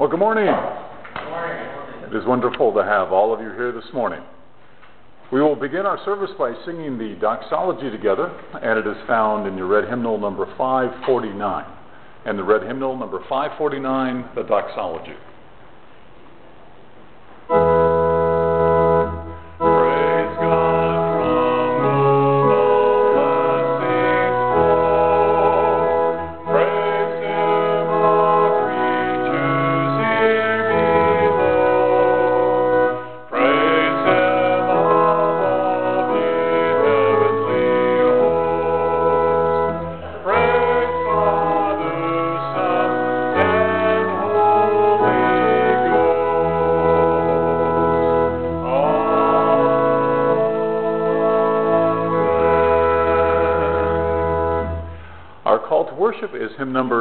Well, good morning. Good morning. It is wonderful to have all of you here this morning. We will begin our service by singing the doxology together, and it is found in your red hymnal number 549. And the red hymnal number 549, the doxology. Worship is hymn number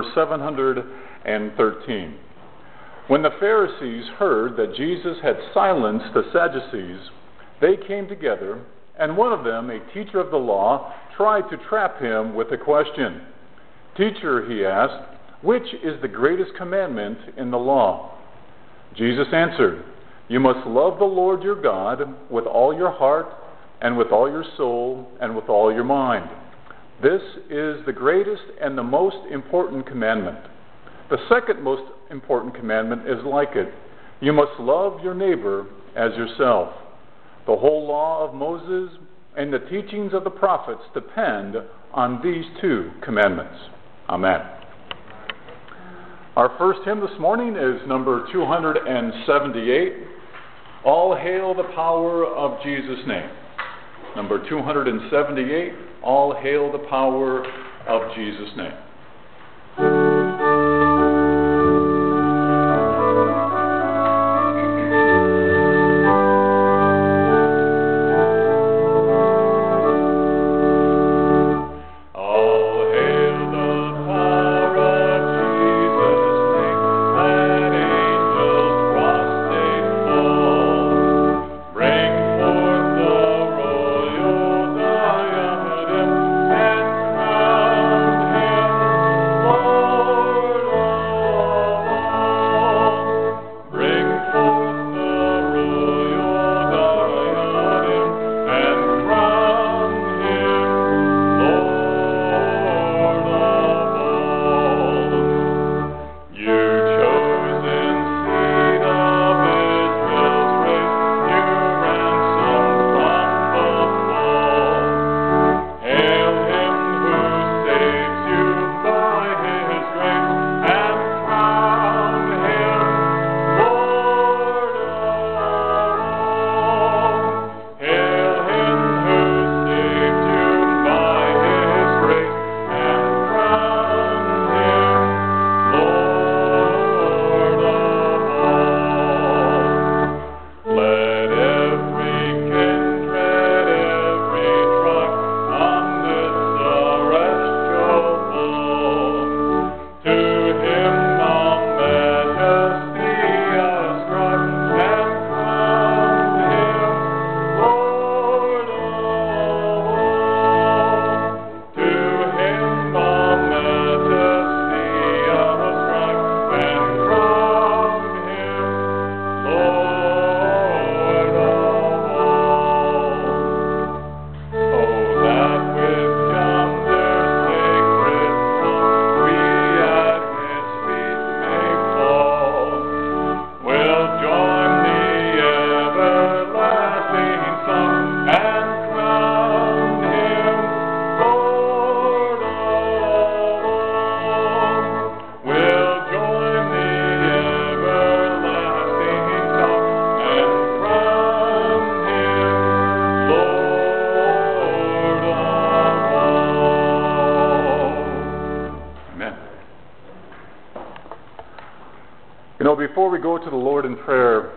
713. When the Pharisees heard that Jesus had silenced the Sadducees, they came together, and one of them, a teacher of the law, tried to trap him with a question. "Teacher," he asked, "which is the greatest commandment in the law?" Jesus answered, "You must love the Lord your God with all your heart, and with all your soul, and with all your mind. This is the greatest and the most important commandment. The second most important commandment is like it. You must love your neighbor as yourself. The whole law of Moses and the teachings of the prophets depend on these two commandments." Amen. Our first hymn this morning is number 278, "All Hail the Power of Jesus' Name." Number 278, "All Hail the Power of Jesus' Name." Before we go to the Lord in prayer,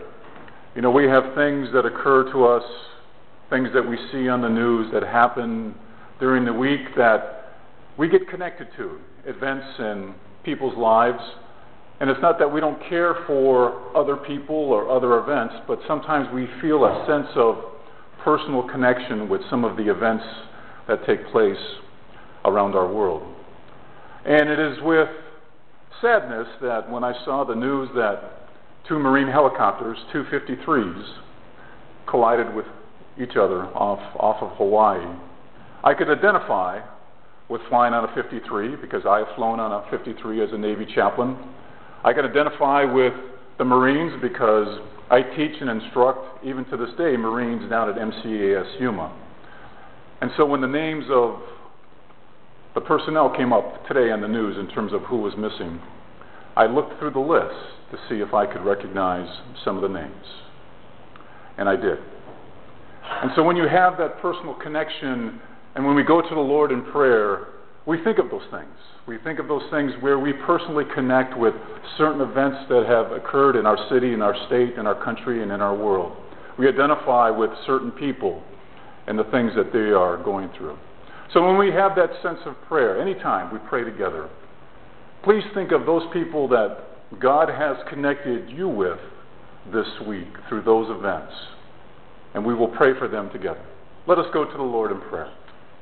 we have things that occur to us, things that we see on the news that happen during the week that we get connected to, events in people's lives. And it's not that we don't care for other people or other events, but sometimes we feel a sense of personal connection with some of the events that take place around our world. And it is with sadness that when I saw the news that two Marine helicopters, two 53s, collided with each other off of Hawaii. I could identify with flying on a 53 because I have flown on a 53 as a Navy chaplain. I can identify with the Marines because I teach and instruct, even to this day, Marines down at MCAS Yuma. And so when the names of the personnel came up today on the news in terms of who was missing, I looked through the list to see if I could recognize some of the names. And I did. And so when you have that personal connection, and when we go to the Lord in prayer, we think of those things. We think of those things where we personally connect with certain events that have occurred in our city, in our state, in our country, and in our world. We identify with certain people and the things that they are going through. So when we have that sense of prayer, anytime we pray together, please think of those people that God has connected you with this week through those events, and we will pray for them together. Let us go to the Lord in prayer.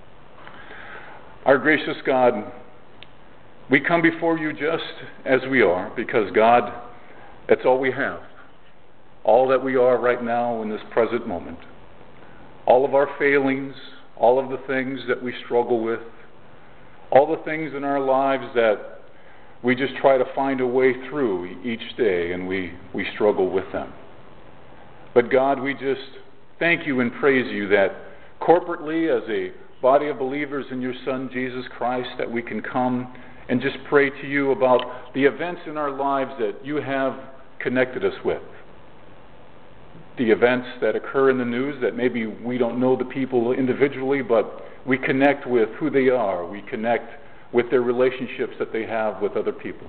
Our gracious God, we come before you just as we are, because God, that's all we have. All that we are right now in this present moment. All of our failings, all of the things that we struggle with, all the things in our lives that we just try to find a way through each day, and we struggle with them. But God, we just thank you and praise you that corporately as a body of believers in your Son, Jesus Christ, that we can come and just pray to you about the events in our lives that you have connected us with. The events that occur in the news that maybe we don't know the people individually, but we connect with who they are. We connect with their relationships that they have with other people.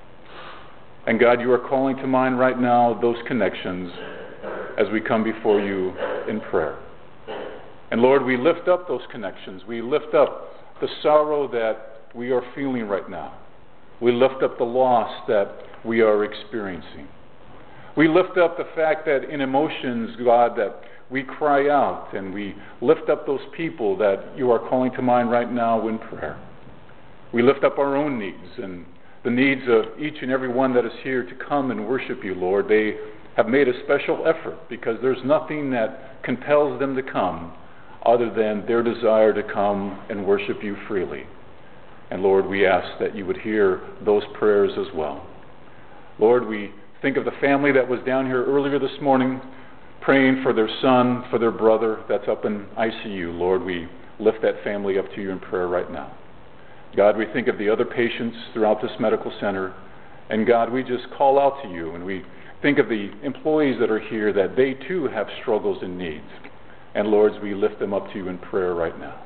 And God, you are calling to mind right now those connections as we come before you in prayer. And Lord, we lift up those connections. We lift up the sorrow that we are feeling right now. We lift up the loss that we are experiencing. We lift up the fact that in emotions, God, that we cry out, and we lift up those people that you are calling to mind right now in prayer. We lift up our own needs and the needs of each and every one that is here to come and worship you, Lord. They have made a special effort because there's nothing that compels them to come other than their desire to come and worship you freely. And Lord, we ask that you would hear those prayers as well. Lord, we think of the family that was down here earlier this morning praying for their son, for their brother that's up in ICU. Lord, we lift that family up to you in prayer right now. God, we think of the other patients throughout this medical center, and God, we just call out to you, and we think of the employees that are here, that they too have struggles and needs. And Lord, we lift them up to you in prayer right now.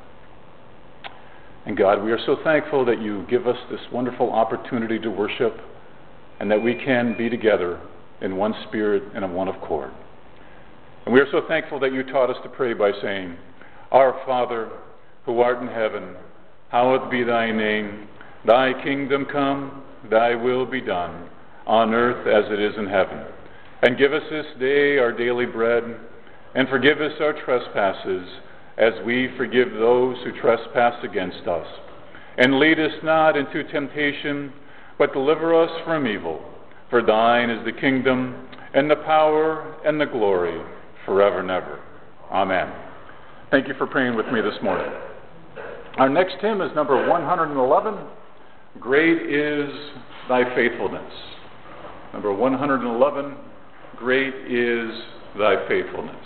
And God, we are so thankful that you give us this wonderful opportunity to worship, and that we can be together in one spirit and in one accord. And we are so thankful that you taught us to pray by saying, Our Father, who art in heaven, hallowed be thy name. Thy kingdom come, thy will be done, on earth as it is in heaven. And give us this day our daily bread, and forgive us our trespasses, as we forgive those who trespass against us. And lead us not into temptation, but deliver us from evil. For thine is the kingdom, and the power, and the glory, forever and ever. Amen. Thank you for praying with me this morning. Our next hymn is number 111, Great is Thy Faithfulness. Number 111, Great is Thy Faithfulness.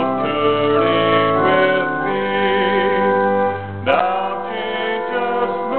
Thou changest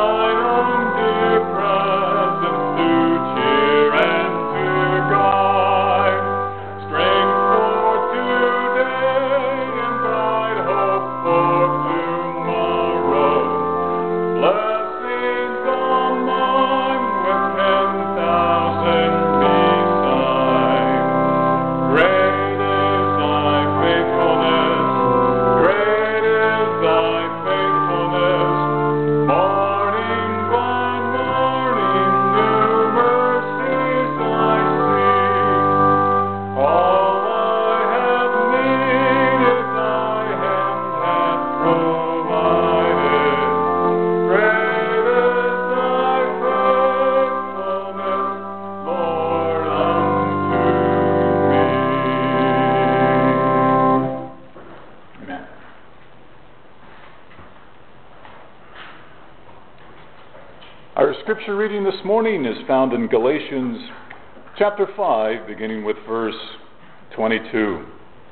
Our scripture reading this morning is found in Galatians chapter 5, beginning with verse 22.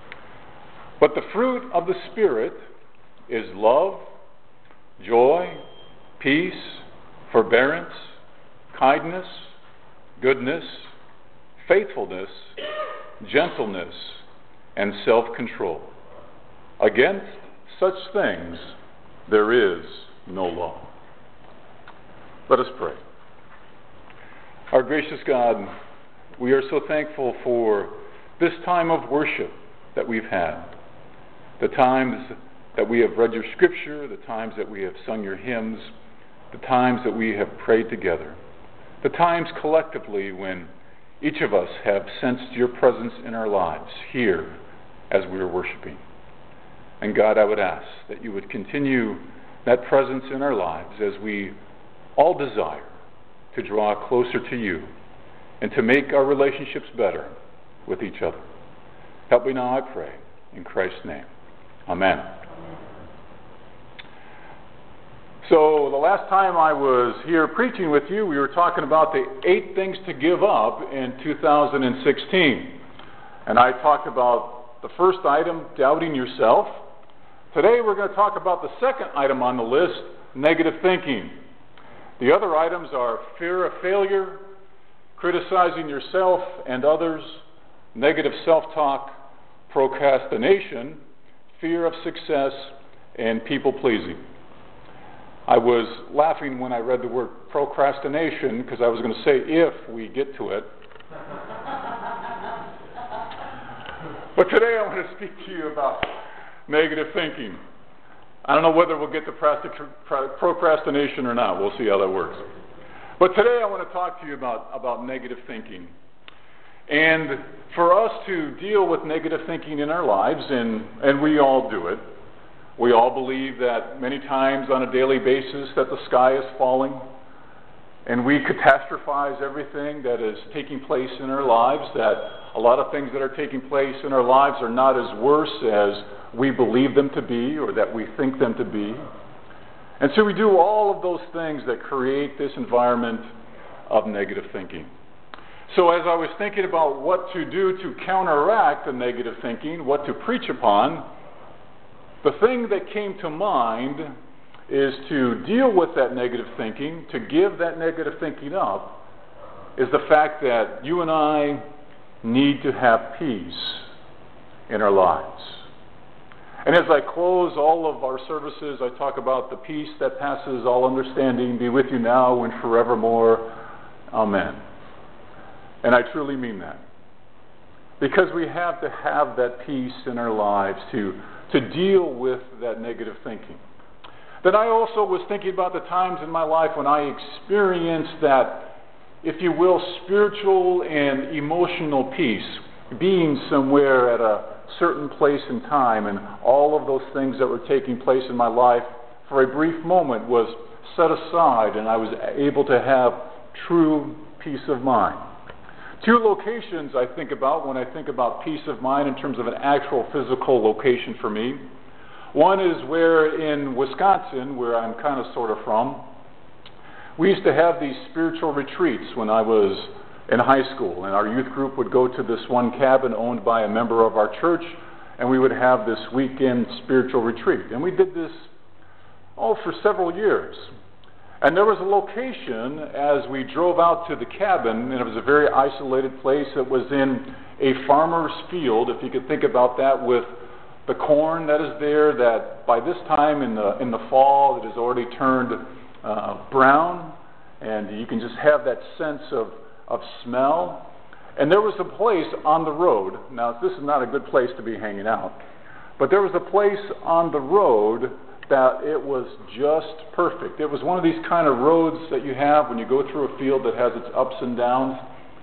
But the fruit of the Spirit is love, joy, peace, forbearance, kindness, goodness, faithfulness, gentleness, and self-control. Against such things there is no law. Let us pray. Our gracious God, we are so thankful for this time of worship that we've had. The times that we have read your scripture, the times that we have sung your hymns, the times that we have prayed together, the times collectively when each of us have sensed your presence in our lives here as we are worshiping. And God, I would ask that you would continue that presence in our lives as we all desire to draw closer to you and to make our relationships better with each other. Help me now, I pray, in Christ's name. Amen. So the last time I was here preaching with you, we were talking about the 8 things to give up in 2016. And I talked about the first item, doubting yourself. Today we're going to talk about the second item on the list, negative thinking. The other items are fear of failure, criticizing yourself and others, negative self-talk, procrastination, fear of success, and people-pleasing. I was laughing when I read the word procrastination because I was going to say if we get to it. But today I want to speak to you about negative thinking. I don't know whether we'll get to procrastination or not. We'll see how that works. But today I want to talk to you about negative thinking. And for us to deal with negative thinking in our lives, and we all do it, we all believe that many times on a daily basis that the sky is falling, and we catastrophize everything that is taking place in our lives, that a lot of things that are taking place in our lives are not as worse as we believe them to be or that we think them to be. And so we do all of those things that create this environment of negative thinking. So as I was thinking about what to do to counteract the negative thinking, what to preach upon, the thing that came to mind is to deal with that negative thinking, to give that negative thinking up, is the fact that you and I need to have peace in our lives. And as I close all of our services, I talk about the peace that passes all understanding be with you now and forevermore. Amen. And I truly mean that. Because we have to have that peace in our lives to deal with that negative thinking. Then I also was thinking about the times in my life when I experienced that, if you will, spiritual and emotional peace, being somewhere at a certain place and time, and all of those things that were taking place in my life for a brief moment was set aside, and I was able to have true peace of mind. 2 locations I think about when I think about peace of mind in terms of an actual physical location for me. One is where in Wisconsin, where I'm kind of sort of from, we used to have these spiritual retreats when I was in high school, and our youth group would go to this one cabin owned by a member of our church, and we would have this weekend spiritual retreat. And we did this for several years. And there was a location as we drove out to the cabin, and it was a very isolated place. It was in a farmer's field, if you could think about that, with the corn that is there, that by this time in the fall it has already turned brown, and you can just have that sense of smell. And there was a place on the road. Now, this is not a good place to be hanging out, but there was a place on the road that it was just perfect. It was one of these kind of roads that you have when you go through a field that has its ups and downs.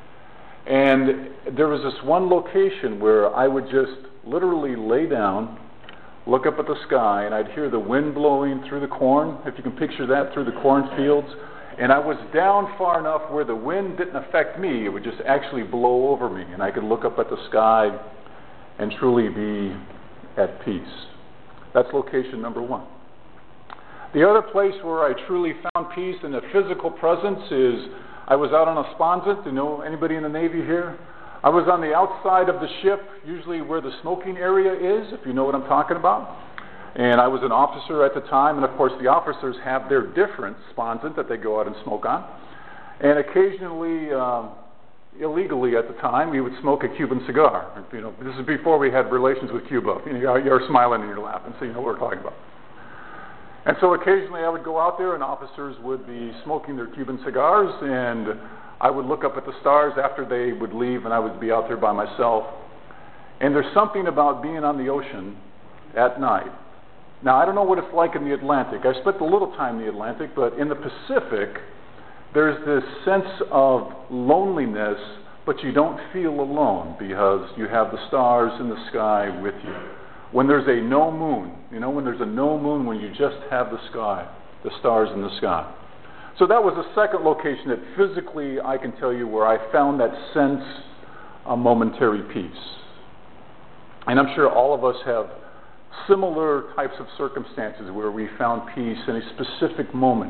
And there was this one location where I would just literally lay down, look up at the sky, and I'd hear the wind blowing through the corn, if you can picture that, through the cornfields. And I was down far enough where the wind didn't affect me. It would just actually blow over me, and I could look up at the sky and truly be at peace. That's location number one. The other place where I truly found peace in a physical presence is I was out on a sponset. You know anybody in the Navy here? I was on the outside of the ship, usually where the smoking area is, if you know what I'm talking about. And I was an officer at the time, and of course the officers have their different sponset that they go out and smoke on. And occasionally, illegally at the time, we would smoke a Cuban cigar. You know, this is before we had relations with Cuba. You know, you're smiling and you're laughing, so you know what we're talking about. And so occasionally I would go out there and officers would be smoking their Cuban cigars, and I would look up at the stars after they would leave, and I would be out there by myself. And there's something about being on the ocean at night. Now, I don't know what it's like in the Atlantic. I spent a little time in the Atlantic, but in the Pacific, there's this sense of loneliness, but you don't feel alone because you have the stars in the sky with you. When there's a no moon, you know, when there's a no moon, when you just have the sky, the stars in the sky. So that was the second location that physically I can tell you where I found that sense of momentary peace. And I'm sure all of us have similar types of circumstances where we found peace in a specific moment.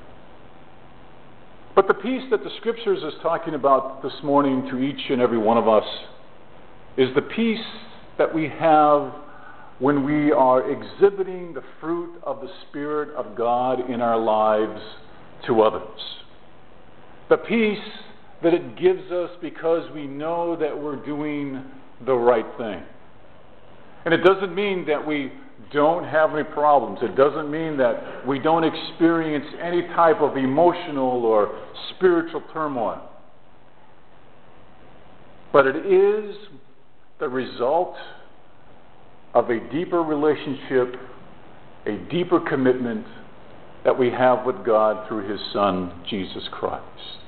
But the peace that the Scriptures is talking about this morning to each and every one of us is the peace that we have when we are exhibiting the fruit of the Spirit of God in our lives to others. The peace that it gives us because we know that we're doing the right thing. And it doesn't mean that we don't have any problems. It doesn't mean that we don't experience any type of emotional or spiritual turmoil. But it is the result of a deeper relationship, a deeper commitment that we have with God through His Son, Jesus Christ.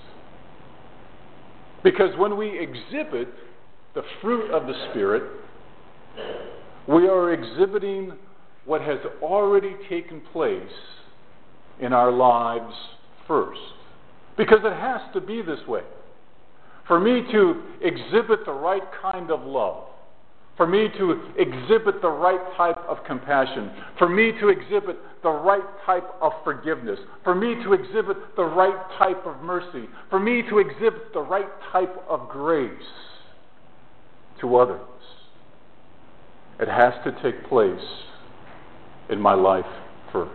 Because when we exhibit the fruit of the Spirit, we are exhibiting what has already taken place in our lives first. Because it has to be this way. For me to exhibit the right kind of love, for me to exhibit the right type of compassion, for me to exhibit the right type of forgiveness, for me to exhibit the right type of mercy, for me to exhibit the right type of grace to others, it has to take place in my life first.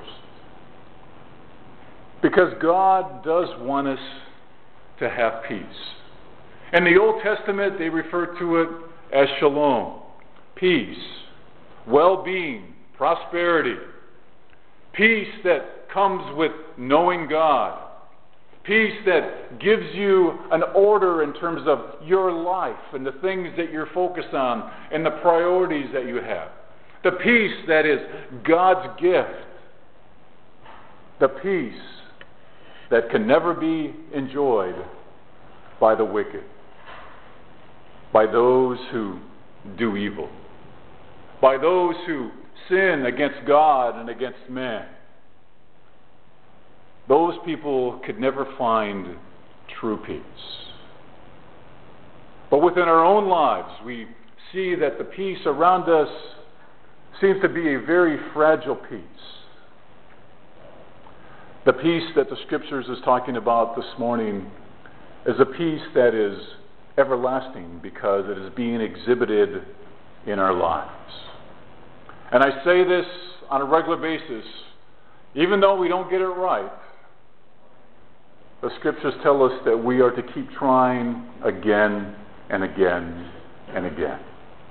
Because God does want us to have peace. In the Old Testament, they refer to it as shalom, peace, well-being, prosperity, peace that comes with knowing God, peace that gives you an order in terms of your life and the things that you're focused on and the priorities that you have, the peace that is God's gift, the peace that can never be enjoyed by the wicked, by those who do evil, by those who sin against God and against man. Those people could never find true peace. But within our own lives, we see that the peace around us seems to be a very fragile peace. The peace that the Scriptures is talking about this morning is a peace that is everlasting because it is being exhibited in our lives. And I say this on a regular basis, even though we don't get it right, the Scriptures tell us that we are to keep trying again and again and again.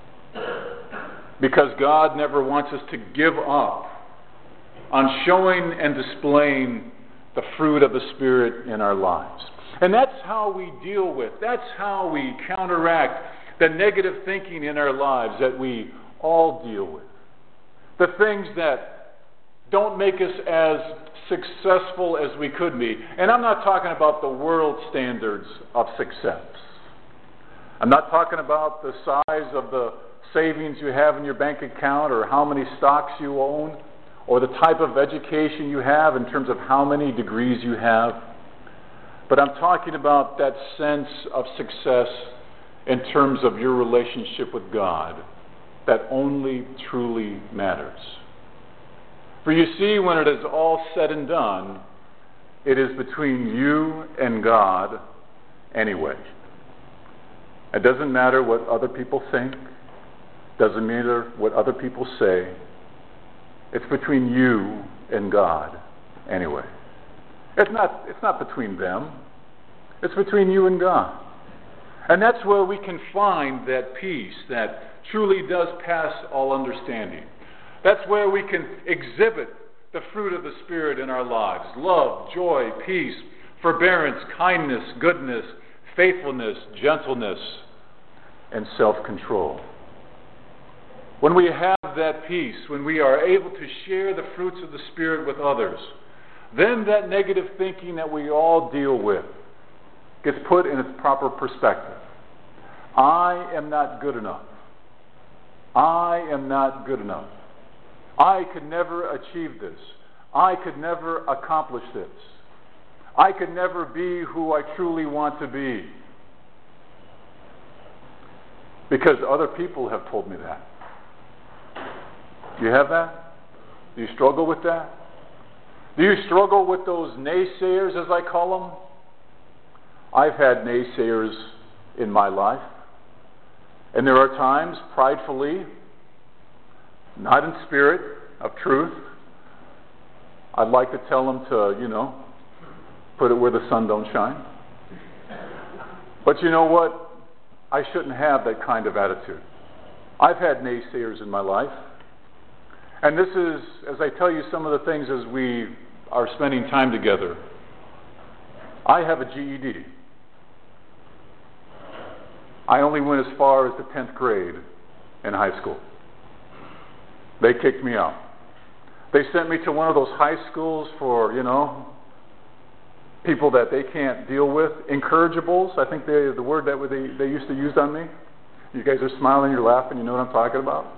Because God never wants us to give up on showing and displaying the fruit of the Spirit in our lives. And that's how we deal with, that's how we counteract the negative thinking in our lives that we all deal with. The things that don't make us as successful as we could be. And I'm not talking about the world standards of success. I'm not talking about the size of the savings you have in your bank account or how many stocks you own or the type of education you have in terms of how many degrees you have. But I'm talking about that sense of success in terms of your relationship with God that only truly matters. For you see, when it is all said and done, it is between you and God anyway. It doesn't matter what other people think. Doesn't matter what other people say. It's between you and God anyway. It's not between them. It's between you and God. And that's where we can find that peace that truly does pass all understanding. That's where we can exhibit the fruit of the Spirit in our lives. Love, joy, peace, forbearance, kindness, goodness, faithfulness, gentleness, and self-control. When we have that peace, when we are able to share the fruits of the Spirit with others, then that negative thinking that we all deal with gets put in its proper perspective. I am not good enough. I am not good enough. I could never achieve this. I could never accomplish this. I could never be who I truly want to be. Because other people have told me that. You have that? Do you struggle with that? Do you struggle with those naysayers, as I call them? I've had naysayers in my life. And there are times, pridefully, not in spirit of truth, I'd like to tell them to, put it where the sun don't shine. But you know what? I shouldn't have that kind of attitude. I've had naysayers in my life. And this is, as I tell you some of the things as we are spending time together, I have a GED. I only went as far as the 10th grade in high school. They kicked me out. They sent me to one of those high schools for, people that they can't deal with. Incorrigibles, I think the word that they used to use on me. You guys are smiling, you're laughing, you know what I'm talking about?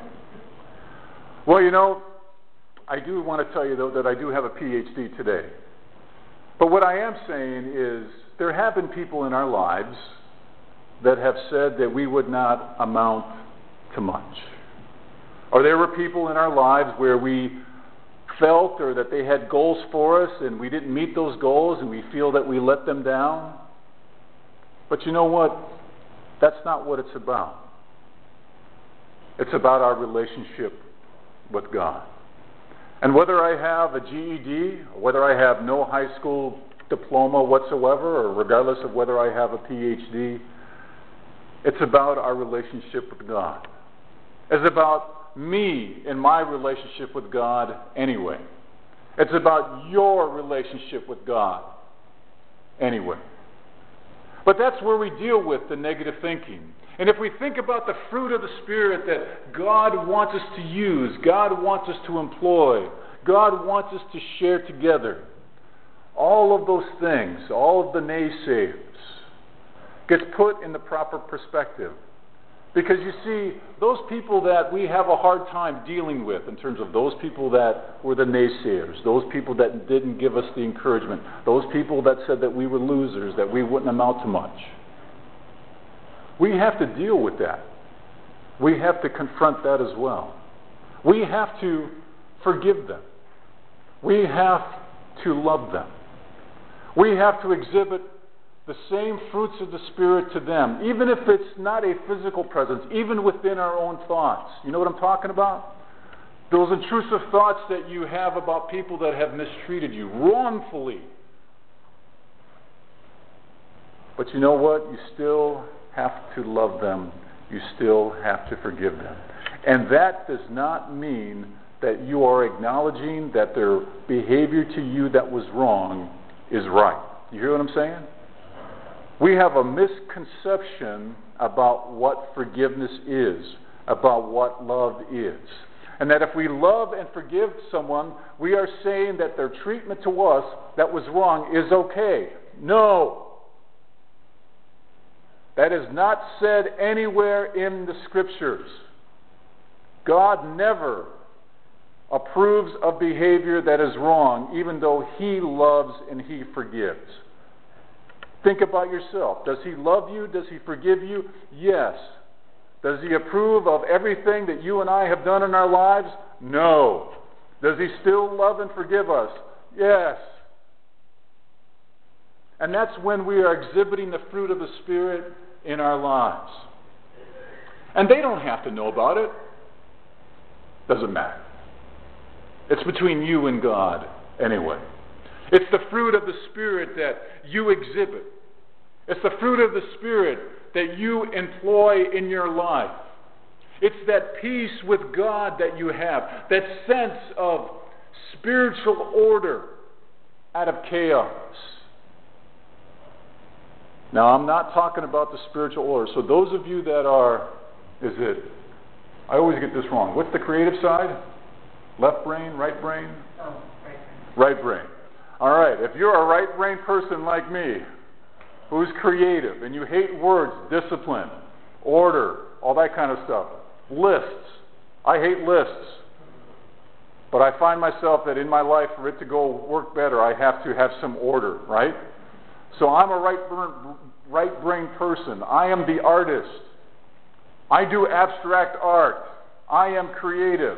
Well, I do want to tell you, though, that I do have a PhD today. But what I am saying is there have been people in our lives that have said that we would not amount to much. Or there were people in our lives where we felt or that they had goals for us and we didn't meet those goals and we feel that we let them down. But you know what? That's not what it's about. It's about our relationship with God. And whether I have a GED, or whether I have no high school diploma whatsoever, or regardless of whether I have a PhD, it's about our relationship with God. It's about me and my relationship with God anyway. It's about your relationship with God anyway. But that's where we deal with the negative thinking. And if we think about the fruit of the Spirit that God wants us to use, God wants us to employ, God wants us to share together, all of those things, all of the naysayers, gets put in the proper perspective. Because you see, those people that we have a hard time dealing with, in terms of those people that were the naysayers, those people that didn't give us the encouragement, those people that said that we were losers, that we wouldn't amount to much, we have to deal with that. We have to confront that as well. We have to forgive them. We have to love them. We have to exhibit the same fruits of the Spirit to them, even if it's not a physical presence, even within our own thoughts. You know what I'm talking about? Those intrusive thoughts that you have about people that have mistreated you wrongfully. But you know what? You still have to love them. You still have to forgive them. And that does not mean that you are acknowledging that their behavior to you that was wrong is right. You hear what I'm saying? We have a misconception about what forgiveness is, about what love is. And that if we love and forgive someone, we are saying that their treatment to us that was wrong is okay. No. That is not said anywhere in the Scriptures. God never approves of behavior that is wrong, even though He loves and He forgives. Think about yourself. Does He love you? Does He forgive you? Yes. Does He approve of everything that you and I have done in our lives? No. Does He still love and forgive us? Yes. And that's when we are exhibiting the fruit of the Spirit in our lives. And they don't have to know about it. Doesn't matter. It's between you and God anyway. It's the fruit of the Spirit that you exhibit. It's the fruit of the Spirit that you employ in your life. It's that peace with God that you have, that sense of spiritual order out of chaos. Now, I'm not talking about the spiritual order. So those of you that are, I always get this wrong. What's the creative side? Left brain, right brain? Oh, right. Right brain. All right, if you're a right brain person like me, who's creative, and you hate words, discipline, order, all that kind of stuff, lists. I hate lists. But I find myself that in my life, for it to go work better, I have to have some order, right? So I'm a right brain person. I am the artist. I do abstract art. I am creative.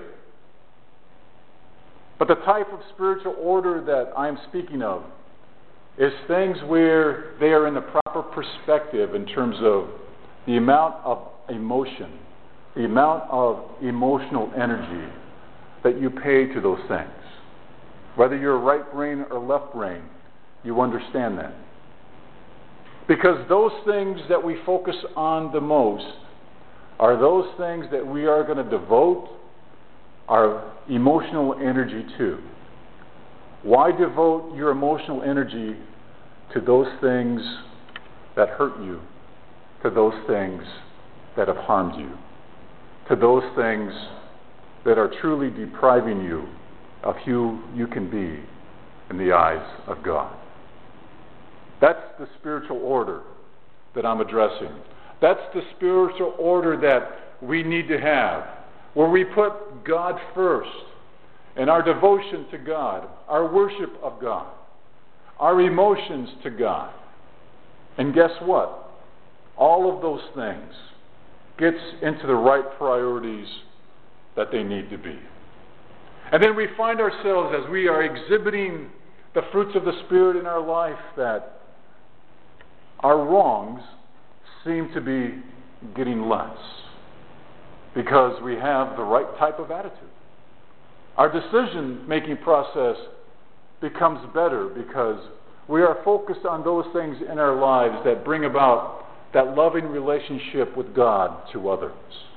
But the type of spiritual order that I'm speaking of is things where they are in the proper perspective in terms of the amount of emotion, the amount of emotional energy that you pay to those things. Whether you're right brain or left brain, you understand that. Because those things that we focus on the most are those things that we are going to devote our emotional energy to. Why devote your emotional energy to those things that hurt you, to those things that have harmed you, to those things that are truly depriving you of who you can be in the eyes of God? That's the spiritual order that I'm addressing. That's the spiritual order that we need to have, where we put God first in our devotion to God, our worship of God, our emotions to God. And guess what? All of those things gets into the right priorities that they need to be. And then we find ourselves, as we are exhibiting the fruits of the Spirit in our life, that our wrongs seem to be getting less because we have the right type of attitude. Our decision-making process becomes better because we are focused on those things in our lives that bring about that loving relationship with God to others.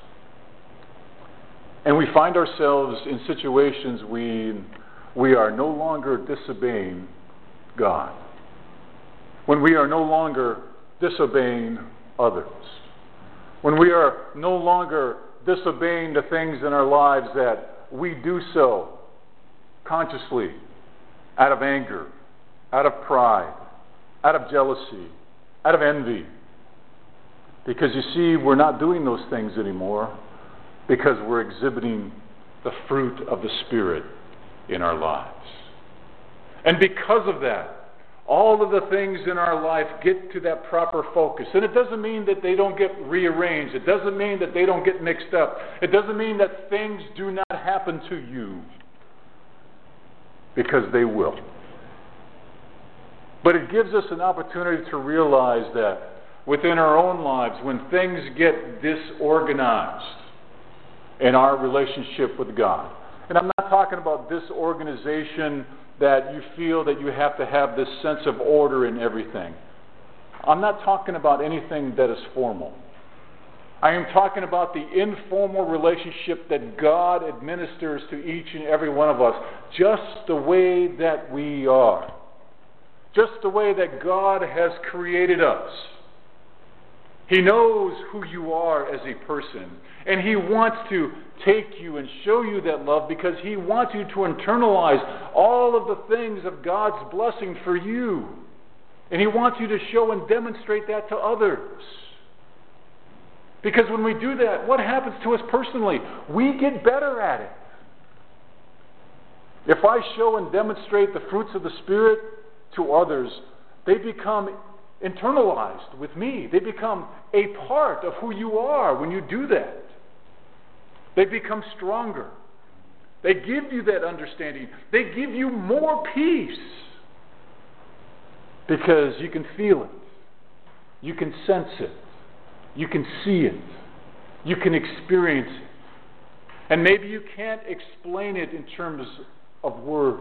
And we find ourselves in situations we are no longer disobeying God, when we are no longer disobeying others, when we are no longer disobeying the things in our lives that we do so consciously, out of anger, out of pride, out of jealousy, out of envy. Because you see, we're not doing those things anymore because we're exhibiting the fruit of the Spirit in our lives. And because of that, all of the things in our life get to that proper focus. And it doesn't mean that they don't get rearranged. It doesn't mean that they don't get mixed up. It doesn't mean that things do not happen to you, because they will. But it gives us an opportunity to realize that within our own lives, when things get disorganized in our relationship with God, and I'm not talking about disorganization that you feel that you have to have this sense of order in everything. I'm not talking about anything that is formal. I am talking about the informal relationship that God administers to each and every one of us, just the way that we are. Just the way that God has created us. He knows who you are as a person, and He wants to take you and show you that love because He wants you to internalize all of the things of God's blessing for you. And He wants you to show and demonstrate that to others. Because when we do that, what happens to us personally? We get better at it. If I show and demonstrate the fruits of the Spirit to others, they become internalized with me. They become a part of who you are when you do that. They become stronger. They give you that understanding. They give you more peace. Because you can feel it. You can sense it. You can see it. You can experience it. And maybe you can't explain it in terms of words.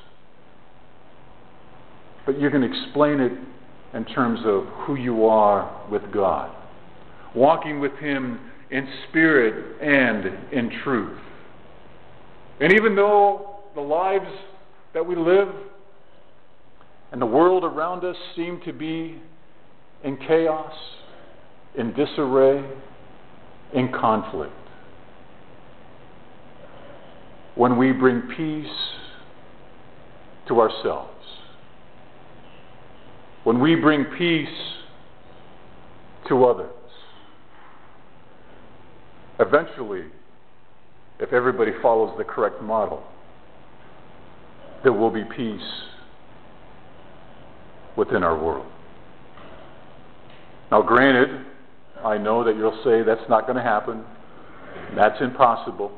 But you can explain it in terms of who you are with God. Walking with Him in spirit and in truth. And even though the lives that we live and the world around us seem to be in chaos, in disarray, in conflict, when we bring peace to ourselves, when we bring peace to others, eventually, if everybody follows the correct model, there will be peace within our world. Now, granted, I know that you'll say that's not going to happen. That's impossible.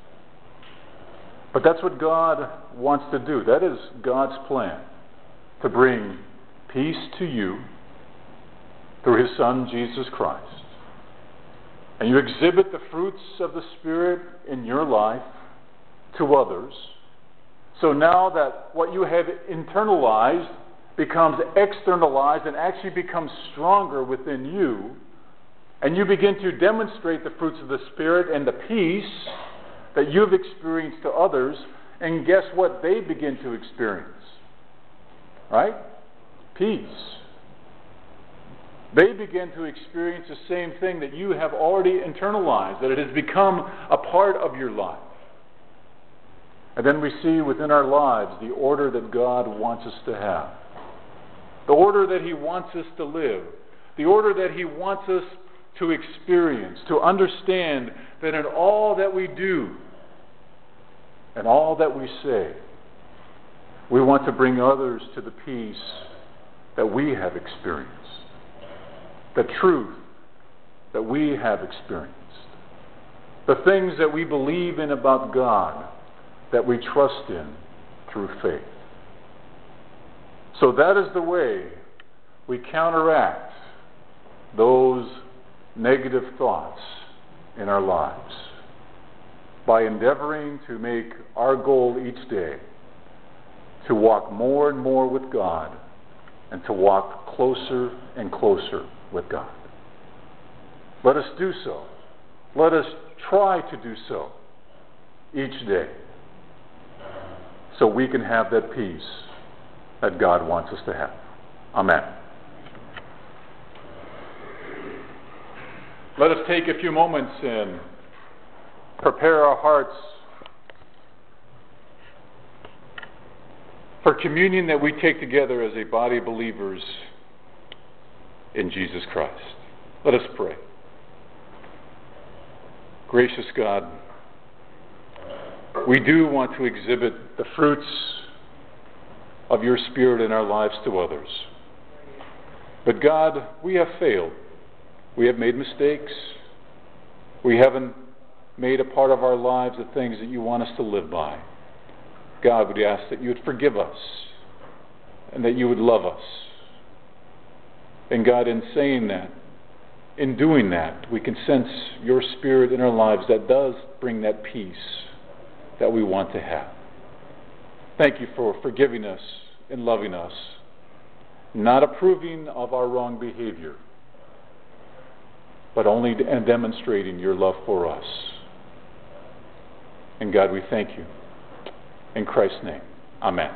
But that's what God wants to do. That is God's plan, to bring peace to you through His Son, Jesus Christ. And you exhibit the fruits of the Spirit in your life to others. So now that what you have internalized becomes externalized and actually becomes stronger within you, and you begin to demonstrate the fruits of the Spirit and the peace that you've experienced to others, and guess what they begin to experience? Right? Peace. They begin to experience the same thing that you have already internalized, that it has become a part of your life. And then we see within our lives the order that God wants us to have. The order that He wants us to live. The order that He wants us to experience, to understand that in all that we do and all that we say, we want to bring others to the peace that we have experienced, the truth that we have experienced, the things that we believe in about God, that we trust in through faith. So that is the way we counteract those negative thoughts in our lives, by endeavoring to make our goal each day to walk more and more with God and to walk closer and closer with God. Let us do so. Let us try to do so each day so we can have that peace that God wants us to have. Amen. Let us take a few moments and prepare our hearts for communion that we take together as a body of believers in Jesus Christ. Let us pray. Gracious God, we do want to exhibit the fruits of your Spirit in our lives to others. But God, we have failed. We have made mistakes. We haven't made a part of our lives the things that you want us to live by. God, we ask that you would forgive us and that you would love us. And God, in saying that, in doing that, we can sense your Spirit in our lives that does bring that peace that we want to have. Thank you for forgiving us and loving us. not approving of our wrong behavior, but only demonstrating your love for us. And God, we thank you. In Christ's name, amen.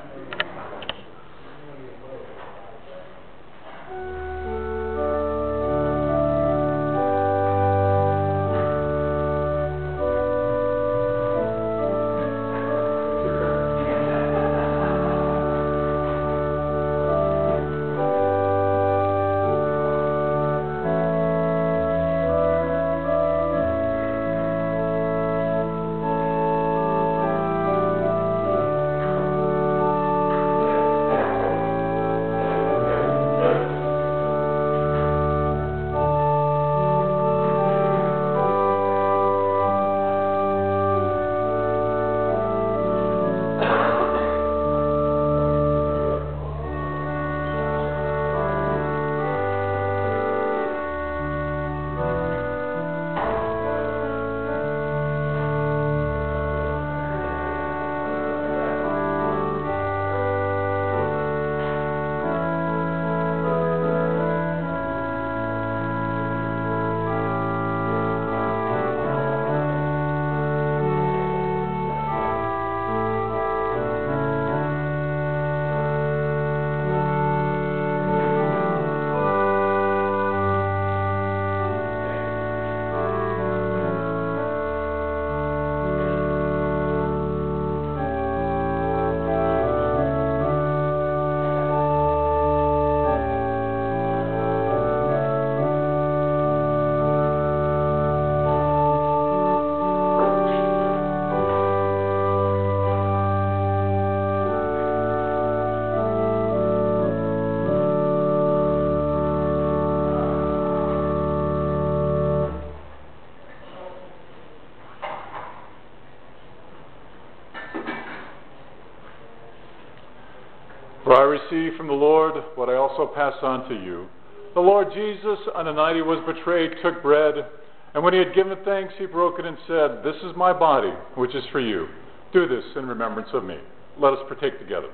For I received from the Lord what I also pass on to you. The Lord Jesus, on the night he was betrayed, took bread, and when he had given thanks, he broke it and said, "This is my body, which is for you. Do this in remembrance of me." Let us partake together.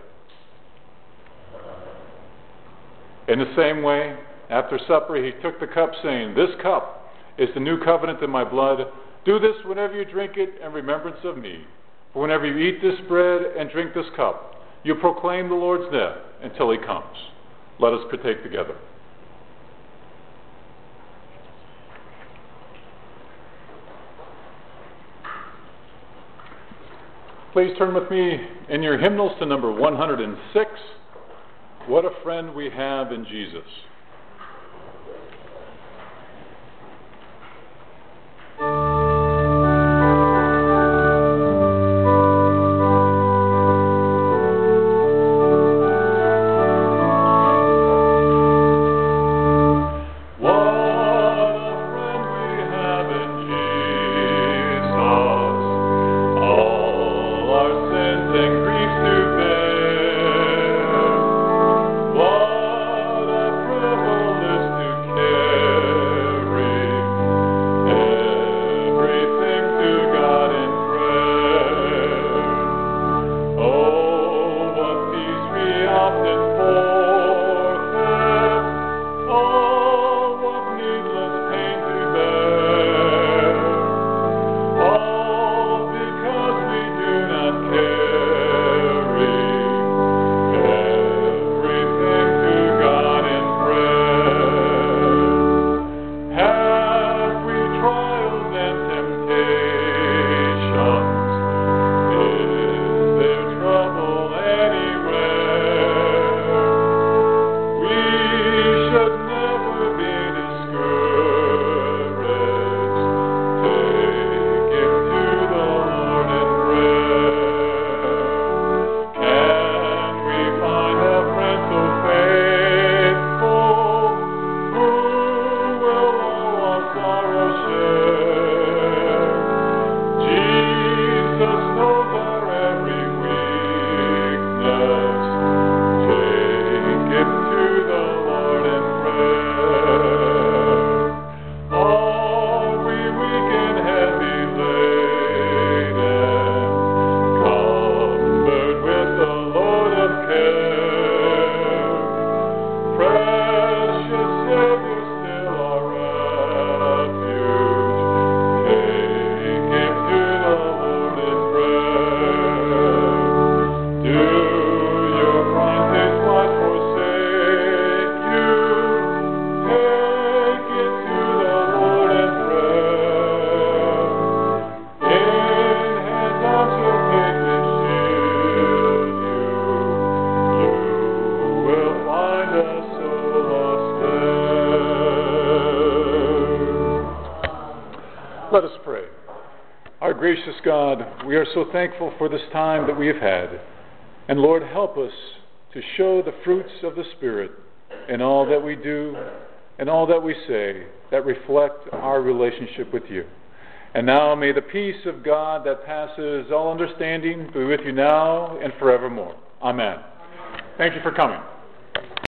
In the same way, after supper, he took the cup, saying, "This cup is the new covenant in my blood. Do this whenever you drink it in remembrance of me. For whenever you eat this bread and drink this cup, you proclaim the Lord's death until he comes." Let us partake together. Please turn with me in your hymnals to number 106. What a friend we have in Jesus. What a Our gracious God, we are so thankful for this time that we have had. And Lord, help us to show the fruits of the Spirit in all that we do and all that we say that reflect our relationship with you. And now may the peace of God that passes all understanding be with you now and forevermore. Amen. Thank you for coming.